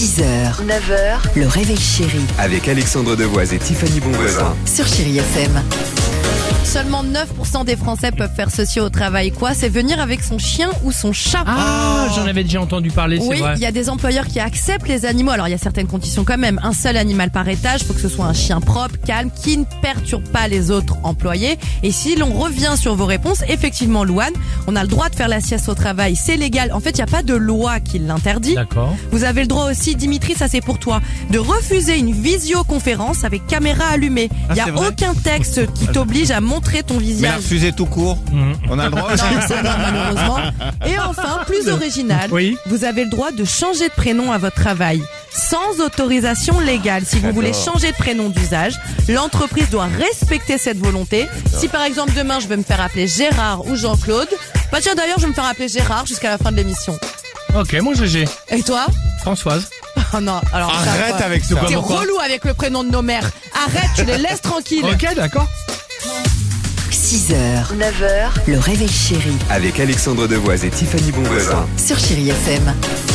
6h, 9h, le réveil chéri Avec Alexandre Devoise et Tiffany Bonvoisin. sur Chéri FM. Seulement 9% des Français peuvent faire ceci au travail. Quoi ? C'est venir avec son chien ou son chat. Ah, j'en avais déjà entendu parler, c'est Oui, vrai. il y a des employeurs qui acceptent les animaux. Alors, il y a certaines conditions quand même. Un seul animal par étage. Il faut que ce soit un chien propre, calme, qui ne perturbe pas les autres employés. Et si l'on revient sur vos réponses, effectivement, Louane, on a le droit de faire la sieste au travail. C'est légal. En fait, il n'y a pas de loi qui l'interdit. D'accord. Vous avez le droit aussi, Dimitri, ça c'est pour toi, de refuser une visioconférence avec caméra allumée. Il n'y a c'est vrai aucun texte qui t'oblige à montrer ton Mais la visage. refuser tout court, on a le droit aussi. Non, ça non, malheureusement. Et enfin, plus original, Oui. vous avez le droit de changer de prénom à votre travail. Sans autorisation légale. Si vous voulez changer de prénom d'usage, l'entreprise doit respecter cette volonté. Si par exemple demain je veux me faire appeler Gérard ou Jean-Claude, bah tiens d'ailleurs je vais me faire appeler Gérard jusqu'à la fin de l'émission. Ok, moi GG. Et toi ? Françoise. Oh non, alors ça, Arrête quoi. avec ça. T'es Pourquoi relou avec le prénom de nos mères. Arrête, tu les laisses tranquilles. Ok, d'accord. 6h, 9h, le réveil chéri Avec Alexandre Devoise et Tiffany Bonvoisin. sur Chéri FM.